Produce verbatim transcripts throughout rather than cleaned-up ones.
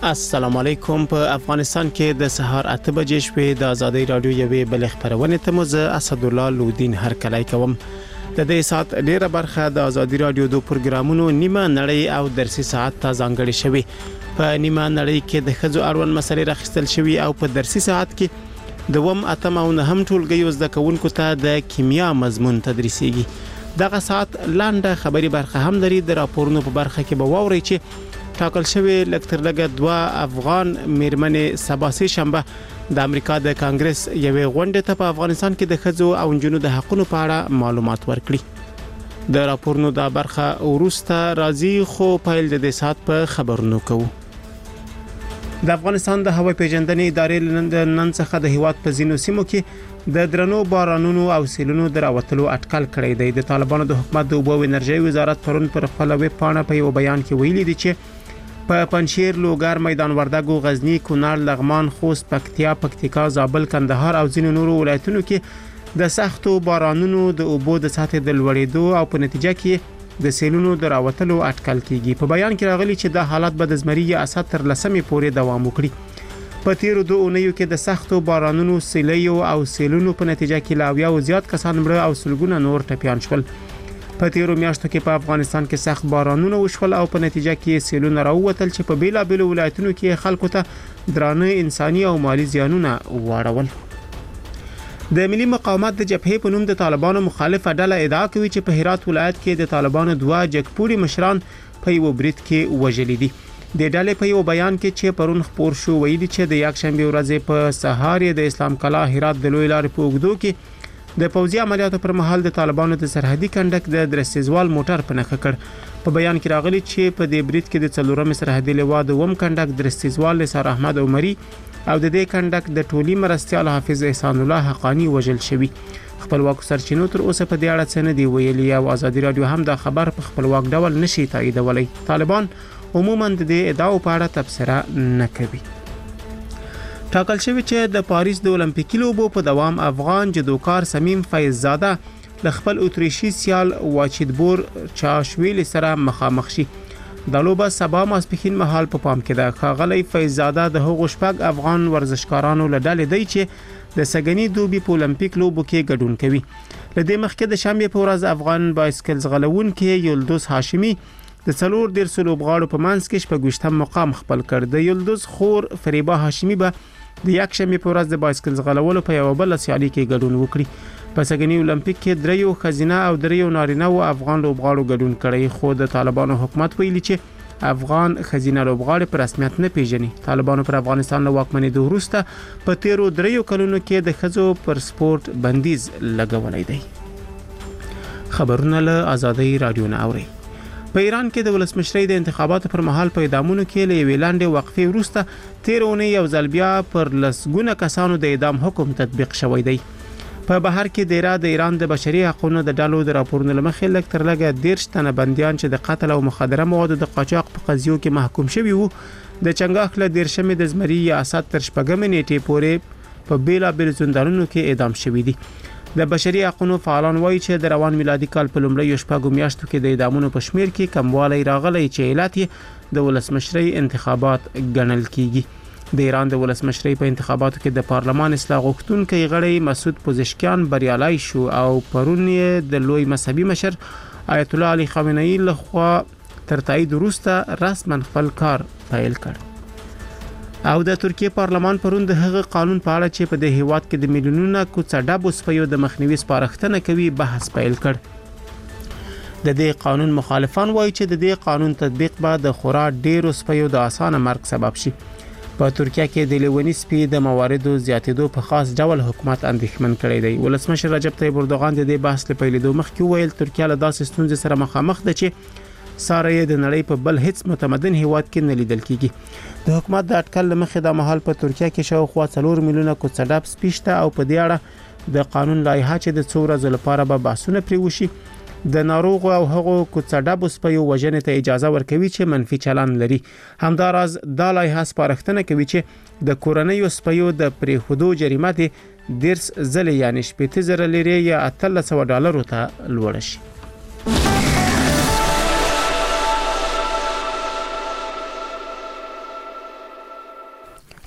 السلام علیکم. په افغانستان کې د سهار اته بجې شپې د ازادي رادیو یوې بل خبرونه ته مزه اسد الله لودین هر کله کوم. د دې سات ډیره برخه د ازادي رادیو د پروګرامونو نیمه نړۍ او درسي ساعت ته ځانګړي شوی. په نیمه نړۍ کې د خځو اړوند مسلې راخستل شوی او په درسي ساعت کې د وم اتم او نهم ټولګي زده کوونکو ته د کیمیا مضمون تدریسيږي. دغه ساعت لاندې خبري برخه هم لري. د راپورونو په برخه کې به واوري چې ټاکل شوی لکتر لګه دوا افغان میرمنې سبا سه شنبه د امریکا د کانګرس یوې غونډې ته په افغانستان کې د خځو او نجونو د حقوقو په اړه معلومات ورکړي. د راپورونو د برخه ورسته راځي خو پایل د دې سات په خبرونو کوو. د افغانستان د هوایي پیژندنې ادارې نن څخه د هیواد په ځینو سیمو کې د درنو بارانونو او سیلونو دراوتلو اټکل کړی دی. د طالبانو د حکومت د اوبو او انرژي وزارت پرون پر خپل ویب پاڼه په یو بیان کې ویلي دی چې په پنشیر، لوګر، میدان وردګو، غزنی، کونړ، لغمان، خوست، پکتیا، پکتیکا، زابل، کندهار او ځینو نورو ولایتونو کې د سختو بارانونو د اوبو د سطح د لوړېدو او په نتیجه کې د سیلونو دراوتلو اټکل کیږي. په بیان کې راغلي چې دا حالت به د زمري اسد تر لسمې پورې دوام وکړي. په تیرو دوه اونیو کې د سختو بارانونو، سیلیو او سیلونو په نتیجه کې لاویا او زیات کسان مړه او سلګونه نور ټپيان شول. په تیرو میاشتو کې په افغانستان کې سخت بارانونه وشول او په نتیجه کې سیلونه راووتل چې په بیلابیلو ولایتونو کې خلکو ته درانه انساني او مالی زیانونه واړول. د ملي مقاومت د جبهې په نوم د طالبانو مخالفه ډله ادعا کوي چې په هرات ولایت کې د طالبانو دوه جګپوري مشران په یو برید کې وژل دي. د ډلې په یو بیان کې چې پرون خبر شو ویلي چې د یک شنبه ورځې په سهار د اسلام کلا هرات د لوی لارې په اوږدو کې د پوځي عملیاتو پر مهال د طالبانو د سرحدي کنډک د درسیزوال موټر په نښه کړ. په بیان کې راغلي چې په دې برید کې د څلورم سرحدي لوا د وم کنډک درسیزوال نثار احمد عمري او د دې کنډک د ټولي مرستيال حافظ احسان الله حقانی وژل شوی. خپلواک سرچینو تر اوسه په دې اړه څه نه دی ویلي او ازادي رادیو هم دا خبر په خپلواک ډول نشي تاییدولی. طالبان عموما د دې ادعاو په اړه تبصره نه کوي. ټاکل شوی چې د پاریس د اولمپیکي لوبو په دوام افغان جدوکار سمیم فیضزاده ل خپل اتریشي سیال واچیدبور چاشویل سره مخامخ شي. د لوبه سبا ماسپخین مهال په پام کې ده. خاغلی فیضزاده د هغو شپږ افغان ورزشکارانو له ډلې دی چې د سګنی دوبي په اولمپیک لوبو کې ګډون کوي. لدې مخکې د شنبه په ورځ افغان بایسکل ځغلون کې یلدوز هاشمی د څلور ډیر سلوبغاړو په منځ کې شپږویشتم مقام خپل کړ. د یلدوز خور فریبا هاشمی به د یک شنبه په ورځ د بایسکل ځغلولو په یو بل سیالي کې ګډون وکړي. په سګنی اولمپیک کې دریو خزینه او دریو نارینه او افغان لوبغاړو ګډون کړي. خو د طالبانو حکومت ویلي چې افغان خزینه لوبغاړي په رسمیت نه پیژني. طالبانو پر افغانستان له واکمنۍ وروسته په تیرو دریو کلونو کې د خزو پر سپورت بندیز لګولای دی. خبرونه له ازادي رادیو نه اوري. په ایران کې د ولسمشرۍ د انتخاباتو پر مهال په اعدامونو کې له ویلاندې وقفې وروسته تیرونه یو ځل بیا پر لسګونه کسانو د اعدام حکم تطبیق شوی دی. په بهر کې د ایران د ایران د بشري حقوقو د ډلو د راپورونو لمخې لکتر لګه دیرش تنه بنديان چې د قتل او مخدره موادو د قاچاق په قضیو کې محکوم شوي وو د چنګاخ له دیرشمې د زمري ریاست تر شپږمې نیټې پورې په بیلا بیل زندانونو کې اعدام شوي دي. د بشري حقوقو فعالان وایي چې د روان میلادي کال په لومړیو شپږو میاشتو کې د اعدامونو په شمیر کې کموالی راغلی چې علت یې د ولسمشرۍ انتخابات ګڼل کیږي. د ایران د ولسمشرۍ په انتخاباتو کې د پارلمان اصلاح غوښتونکي غړی مسعود پزشکیان بریالي شو او پرون یې د لوی مذهبي مشر آیت الله علي خامنه‌ای لخوا تر تایید وروسته رسما خپل کار پیل کړ. او د ترکیه پارلمان پرون د هغه قانون په اړه چې په د هیواد کې د میلیونونو کوڅډابو سپیو د مخنیوي سپارښتنه کوي بحث پیل کړ. د دې قانون مخالفان وایي چې د دې قانون تطبیق به د خورا ډیرو سپیو د اسانه مرګ سبب شي. په ترکیه کې د لیونی سپي د مواردو زیاتېدو په خاص ډول حکومت اندېښمن کړی دی. ولسمشر رجب طیب اردوغان د دې بحث له پیلېدو مخکې ویل ترکیه له داسې ستونزې سره مخامخ ده چې ساره د نړۍ په بل هیڅ متمدن هیواد کې نه لیدل کیږي. د حکومت د اټکل مخې د محل په ترکیه کې شاوخوا څلور میلیونه کوڅډاب سپیشته او په دې اړه د قانون لایحه چې د څو ورځې لپاره به بحثونه پرې وشي د ناروغ او هغو کوڅډاب سپیو وژنې ته اجازه ورکوي چې منفي چلند لري. همداراز دا لایحه سپارښتنه کوي چې د کورنیو سپیو د پریښودو جریمه د دیرس ځلې یعنی شپېته زره لیرې یا اتلس سوه ډالرو ته لوړه شي.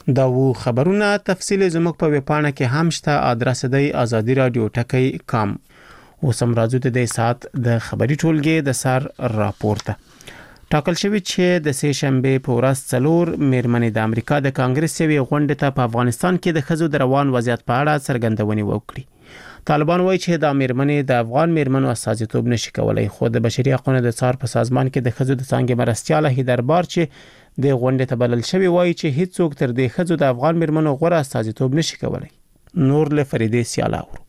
دا وو خبرونه تفصیل زموږ په ویبپاڼه کې هم شته، ادرس دی ازادي رادیو ټکی کام. اوس هم راځو ته د سات د خبري ټولګي د سر راپورته. ټاکل شوی چې د سه شنبه په ورځ څلور میرمنې د امریکا د کانګرس یوې غونډې ته په افغانستان کې د ښځو د روان وضعیت په اړه څرګندونې وکړي. طالبان وایي چې د میرمنې د افغان میرمنو استازیتوب نشي کولای، خو د بشري حقوقو د څار په سازمان کې د ښځو د څنګه مرستياله هیدربار چې د غونډې ته بلل شوی وایي چې هیڅوک تر دې ښځو د افغان میرمنو غوړه استازیتوب نشي کولای. نور له فریدې سیالاو.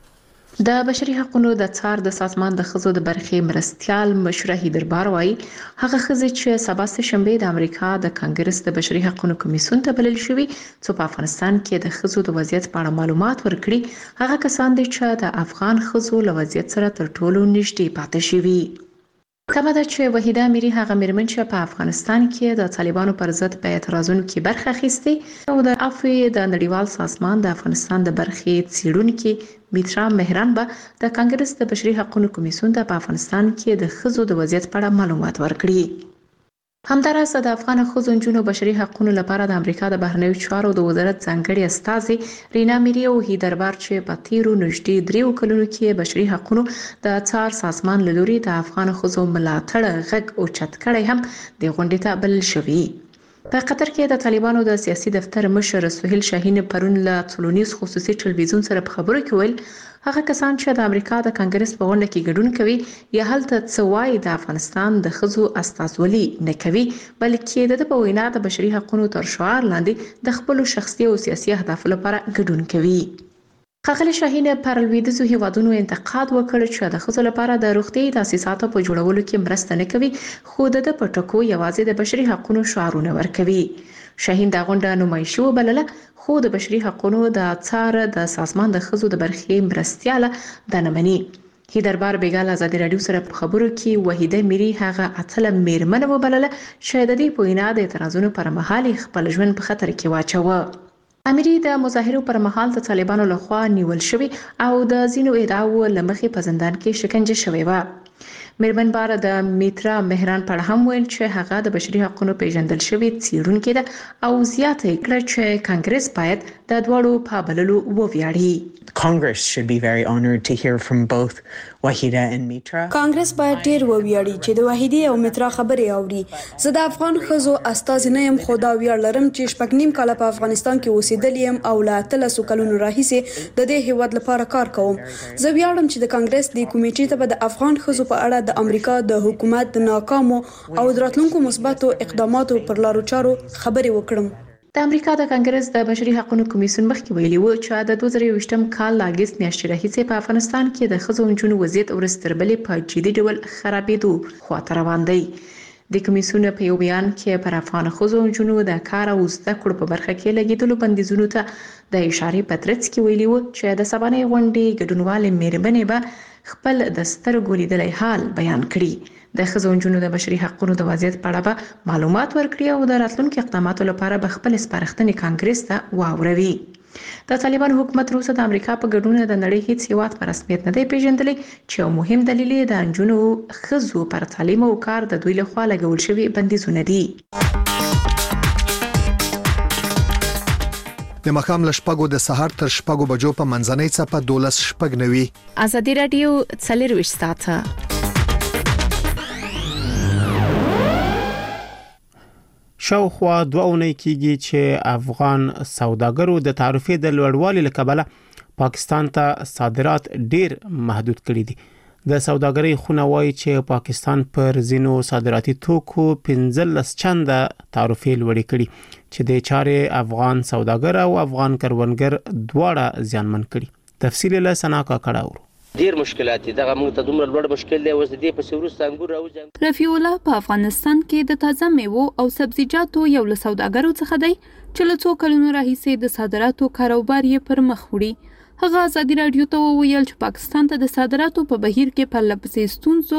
د بشري حقوقو د څار د سازمان د ښځو د برخې مرستيال مشره هیدربار وایي هغه ښځې چې سبا سه شنبه د امریکا د کانګرس د بشري حقوقو کمیسیون ته بلل شوی چې په افغانستان کې د ښځو د وضعیت په اړه معلومات ورکړي، هغه کسان دي چې د افغان ښځو له وضعیت سره تر ټولو نږدې پاتې شوي. کمه ده چې وحیده امیری هغه میرمن چې په افغانستان کې د طالبانو پر ضد په اعتراضونو کې برخه اخیسته او د افغان د نړیوال سازمان د افغانستان د برخې څیړونکو میترا مهران به د کانګرس د بشري حقوقو کمیسیون ته په افغانستان کې د ښځو د وضعیت په اړه معلومات ورکړي. همدارس د افغان ښځو نجونو بشري حقوقو لپاره د امریکا د بهرنیو چارو د وزارت ځانګړي استازي رینا میری او هیدربار چې په تیرو نږدې دریو کلونو کې بشري حقوقو د څار سازمان له لوري د افغان ښځو ملاتړ غږ او چت کړي هم د غونډې ته بلل شوی. په قطر کې د طالبانو د سیاسي دفتر مشر سهیل شاهین پرون له ټولنیز خصوصي ټلویزیون سره په خبرو کې ویل هغه کسان چې د امریکا د کانګرس په غونډه کې ګډون کوي یا هلته څه وایي د افغانستان د ښځو استازولي نه کوي، بلکې د په وینا د بشري حقوقو تر شعار لاندې د خپل شخصي او سیاسي اهداف لپاره ګډون کوي. ښاغلي شاهین پر لویدیځو هیوادونو انتقاد وکړ چې د ښځو لپاره د روغتي تاسیساتو په جوړولو کې مرسته نه کوي، خو د په ټکو یوازې د بشري حقوقو شعارونه ورکوي. شاهین دا غونډه نمایشي وبلله، خو د بشري حقوقو د څار د سازمان د ښځو د برخې مرستياله د نمنې. هیدربار بیګال ازادي رادیو سره په خبرو کې وحیده میری هغه اتل میرمن وبلله چې د دې په وینا د اعتراضونو پر مهال خپل ژوند په خطر کې واچوه. امیری د مظاهرو پر مهال د طالبانو لخوا نیول شوی او د زینو ادعاو لمخې په زندان کې شکنجه شوی و. میرمن بار د میترا مهران پر هم ویل چې هغه د بشري حقوقو پیژندل شوی څیړونکې ده او زیاته کړه چې کانګرس باید د دوړو په بللو وویاړي. Congress should be very honored to hear from both Wahida and Mitra. کانګرس باید ډیر وویاړي چې د وحیدې او مترا خبرې اوري. زه د افغان ښځو استاذ نه یم، خو دا ویاړ لرم چې شپږ نیم کال په افغانستان کې اوسېدل یم او له اتلسو کلونو راهیسې د دې هیواد لپاره کار کوم. زه ویاړم چې د کانګرس د کمیټې ته به د افغان ښځو په اړه د امریکا د حکومت د ناکامو او دراتلونکو مثبتو اقداماتو پر لارو چارو خبرې وکړم. د امریکا د کانګرس د بشري حقوقو کمیسیون مخکې ویلي و چې د دوه زره یوویشتم کال له اګست میاشتې راهیسې په افغانستان کې د ښځو نجونو وضعیت ورځ تر بلې په جدي ډول خرابېدو خواته روان دی. د کمیسیون په یو بیان کې پر افغان ښځو نجونو د کار او زده کړو په برخه کې لګیدلو بندیزونو ته د اشارې په ترڅ کې ویلي و چې د سبانې غونډې ګډونوالې میرمنې به خپل د سترګو لیدلی حال بیان کړي. د ښځو نجونو د بشري حقوقو د وضعیت په اړه به معلومات ورکړي او د راتلونکو اقداماتو لپاره به خپل سپارښتنې کانګرس ته واوروي. د طالبان حکومت روسه د امریکا په ګډون د نړۍ هیڅ هیواد په رسمیت نه دی پیژندلی چې یو مهم دلیل یې د نجونو ښځو پر تعلیم او کار د دوی لخوا لګول شوي بندیزونه دي. د مخام لشپګو د سحر تر شپګو بجو په منځنۍ څپه دولس شپګ نوي. ازادي رادیو څلرویشت ساعته شاوخوا دوه اونۍ کېږي چې افغان سوداګرو د تعرفې د لوړوالي له کبله پاکستان ته صادرات ډیر محدود کړي دي. د سوداګرۍ خونه وایي چې پاکستان پر زینو صادراتي توکو پنځلس چنده تعرفې لوړې کړي چې د چارې افغان سوداګر او افغان کروندګر دواړه زیانمن کړي. تفصیل له سنا کا کړهورو. ډیر مشکلات دي، دغه موږ ته دومره لوړ مشکل دی. اوس د دې په سورس انګور او ځنګ رفیع الله په افغانستان کې د تازه میوو او سبزیجاتو یو له سوداګرو څخه دی چې له څو کلونو راهیسې د صادراتو کاروبار یې پر مخ وړي. هغه ازادي رادیو ته وویل چې پاکستان ته د صادراتو په بهیر کې پرله پسې ستونزو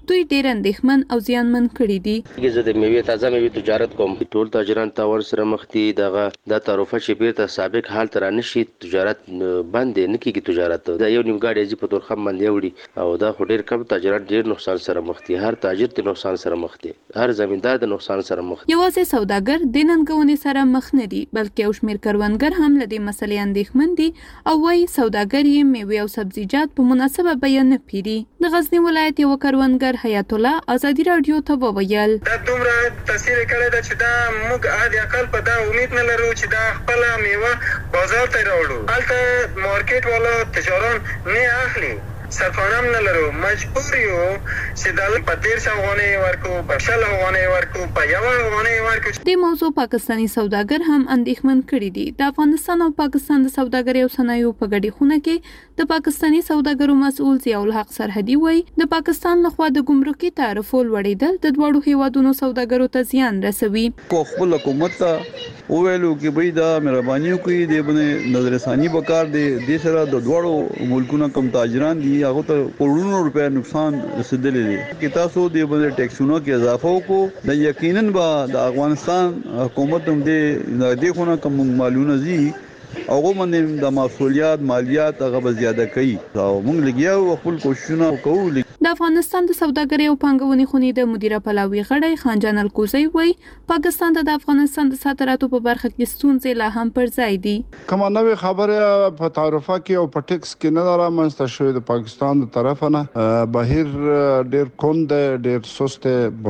دوی ډېر اندېښمن او زیانمن کړي دي. زه د میوې تازه میوې تجارت کوم. ټول تاجران ته ور سره مخ دي. دغه د تعرفه چې بیرته سابق حال ته رانشي تجارت بند نه کیږي. تجارت دا یو نیم ګاډي چې په تور خم باندې وړي او دا خو ډېر کم تاجران ډېر نقصان سره مخ دي. هر تاجر د نقصان سره مخ دي. هر زمیندار د نقصان سره مخ دي. یوازې سوداګر د ننګونې سره مخ نه دي بلکې یو شمېر کروندګر هم له دې مسلې اندېښمن دي او وايي سوداګر یې میوې او سبزیجات په مناسبه بیه نه پیري. د غزنی ولایت یو کروندګر حیات الله ازادي رادیو ته وویل دا دومره تاثیر کړی دا چې دا موږ عادي اقل په دا امید نه لرو چې دا خپل میوه بازار ته راوړو. هلته مارکیټ والا تجاران نه اخلي. سرفانم نه لرو. مجبور یو چې دا په ډیر افغانۍ ورکو په شل افغانۍ ورکو په یو افغانۍ ورکو. د موضوع پاکستانی سوداګر هم اندېښمن کړي دي. د افغانستان او پاکستان د سوداګرۍ او صنایعو په ګډې خونه کې د پاکستانی سوداګرو مسؤل ضیاء الحق سرحدي وایي د پاکستان لخوا د ګمرکي تعرفو لوړېدل د دواړو هیوادونو سوداګرو ته زیان رسوي. کو خپل حکومت ته وویلو کې به دا مهرباني وکړي د باندې نظر ثاني وکړ د دې سره د دواړو ملکونو کم تاجران دي هغه ته کروڑونو روپیا نقصان رسیدلی دی. کې تاسو د باندې ټیکسونو کې اضافه وکړو د یقینا به د افغانستان حکومت هم د دې خونه کوم مالونه زی هغه باندې د مسولیت مالیات هغه به زیاته کوي او موږ لګیاو خپل کوششونه کوو. د افغانستان د سوداګرۍ او پانګونې خونې د مدیره پلاوي غړی خانجان الکوزی وایي پاکستان د افغانستان د صادراتو په برخه کې ستونزې لا هم پر ځای دي. کومه نوې خبره په تعرفه کې او په ټیکس کې نه رامنځته شوې د پاکستان د طرف نه بهیر ډېر کند ډېر سست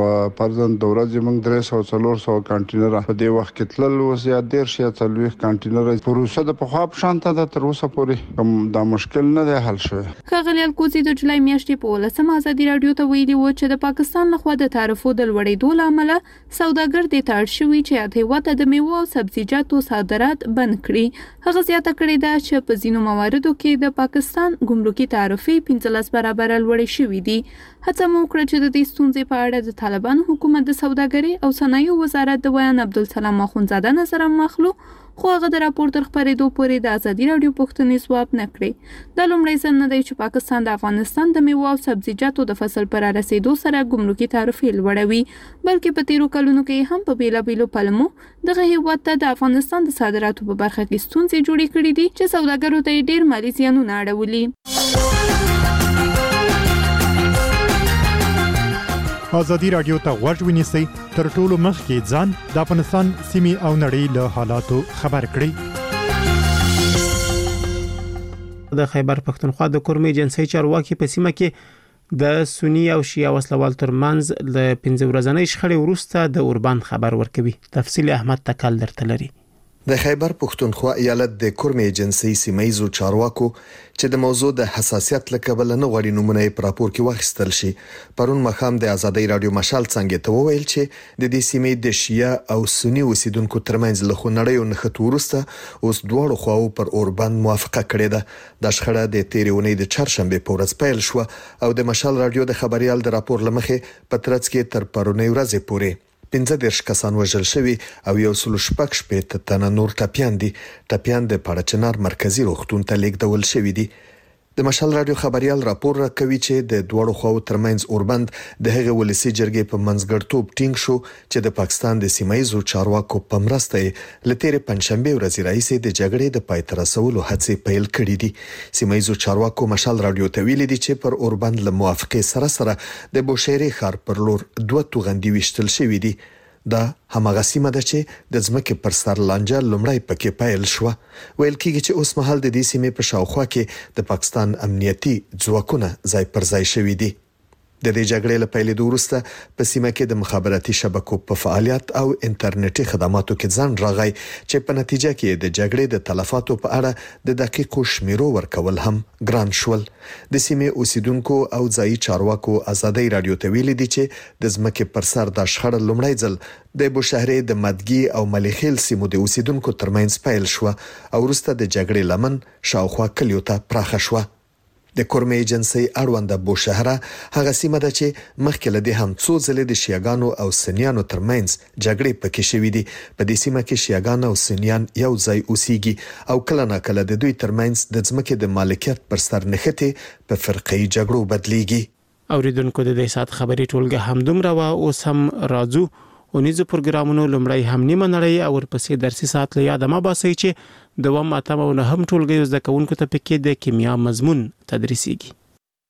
پرځن د ورځې موږ درې سوه څلور سوه کانټینر په دې وخت کې تلل اوس یا ډېر شي څلوېښت کانټینر پروسه د پخوا په شان ته تر اوسه پورې کوم دا مشکل نه دی حل شوی. ښاغلي الکوزي د جولای میاشتې په ولسمه ازادي رادیو ته ویلي و چې د پاکستان لخوا د تعرفو د لوړېدو له امله سوداګر دې ته اړ شوي چې یاد هېواد ته د میوو او سبزیجاتو صادرات بند کړي. هغه زیاته کړې ده چې په ځینو مواردو کې د پاکستان ګمرکي تعرفې پنځلس برابره لوړې شوي دي. هڅه مو وکړه چې د دې ستونزې په اړه د طالبانو حکومت د سوداګرۍ او صنایعو وزارت د بیان عبدالسلام اخوندزاده نظر هم اخلو خو هغه د راپور تر خپرېدو پورې د ازادي راډیو پوښتنې ځواب نه کړې. دا لومړی ځل نه دی چې پاکستان د افغانستان د میوو او سبزیجاتو د فصل پر رسیدو سره ګمرکي تعرفې لوړوي بلکې په تیرو کلونو کې هم په بیلابیلو پلمو دغه هیواد ته د افغانستان د صادراتو په برخه کې ستونزې جوړې کړې دي چې سوداګرو ته ډېر مالي زیانونه اړولي. ازادي راډیو ته غوږ ونیسئ تر ټولو مخکې ځان د افغانستان سیمې او نړۍ له حالاتو خبر کړئ. د خیبر پښتونخوا د کورمې جنسي چارواکي په سیمه کې د سنی او شیعه وسلوال ترمنځ د پنځه ورځې شخړې وروسته د اوربان خبر ورکوي. تفصیل احمد تکل درته لري. د خیبر پښتونخوا ایالت د کورمې جنسي سیمایزو چارواکو چې د موضوع د حساسیت لکبل نه غوړي نمونه پر راپور کې واخیستل شي پرون مخام د ازادي رادیو مشال څنګه ته وویل چې د دې سیمې د شیعه او سنی اوسیدونکو ترمنځ له خنړیو نه خطورسته اوس دوه خواو پر اوربند موافقه کړې ده. د شخړه د تیرېونې د چهارشنبه په ورځ پیل شو او د مشال رادیو د خبريال د راپور لمخې په ترڅ کې تر پرونی ورځې پورې پنځه دیرش کسان وژل شوي او یو سل شپږ شپېته تنه نور ټپیان دي. ټپیان د پاړچنار مرکزی روغتون ته لیږدول شوي دي. د مشال رادیو خبريال راپور راکوي چې د دوړو خواو ترمنځ اوربند د هغه ولسی جرګې په منځګړتوب ټینګ شو چې د پاکستان د سیمایزو چارواکو په مرسته لتیر پنځشنبه ورځ راځي د جګړې د پای ته رسولو هڅې پیل کړې دي. سیمایزو چارواکو مشال رادیو ته ویلي دي چې پر اوربند له موافقه سره سره د بوشيري خار پر لور دوه توغندي وشتل شوې دي. دا همغه سیمه ده چې د ځمکې پر سر لانجه لومړی پکې پیل شو. ویل کېږي چې اوس مهال د دې سیمې په شاوخوا کې د پاکستان امنیتي ځواکونه ځای پر ځای شوي دي. د دې جګړې له پیلېدو وروسته په سیمه کې د مخابراتي شبکو په فعالیت او انټرنیټي خدماتو کې ځان راغی چې په نتیجه کې د جګړې د تلفاتو په اړه د دقیقو شمیرو ورکول هم ګران شول. د سیمې اوسیدونکو او ځایي چارواکو ازادي رادیو ته ویلي دي چې د ځمکې پر سر د شخړه لومړی ځل د بوشهرې د مدګي او مليخیل سیمو د اوسیدونکو ترمنځ پیل شو او وروسته د جګړې لمن شاوخوا کلیو ته پراخه شو. د کورمې جنسي اړوند بوشهره هغه سیمه ده چې مخکې له دې هم څو ځلې د شیعاګانو او سنیانو ترمنځ جګړې پکې شوې دي. په دې سیمه کې شیعاګان او سنیان یو ځای اوسېږي او کله نه کله د دوی ترمنځ د ځمکې د مالکیت پر سر نښتې په فرقي جګړو بدليږي. اوریدونکو د دې سات خبري ټولګه همدومره وا اوس هم راځو اونیزو پروګرامونو لمړی هم نیمه نړۍ او ورپسې درسي سات له یاده ما باسي چې دوام اتم او نه هم ټولګي زده کوونکو ته پکې د کیمیا مضمون تدریسيږي.